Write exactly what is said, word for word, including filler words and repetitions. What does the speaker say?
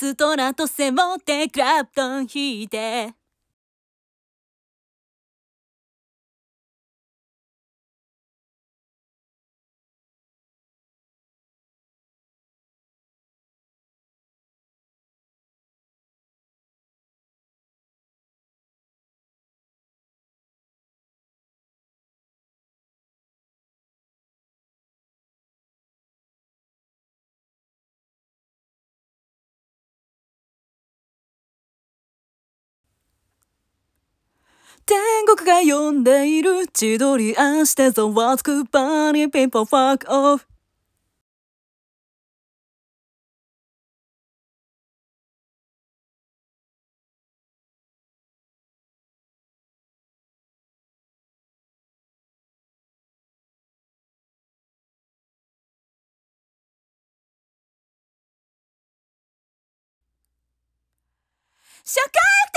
ストラト背負ってクラプトン弾いて天国が呼んでいる千鳥足でざわつくパニーピンポンファックオフ社会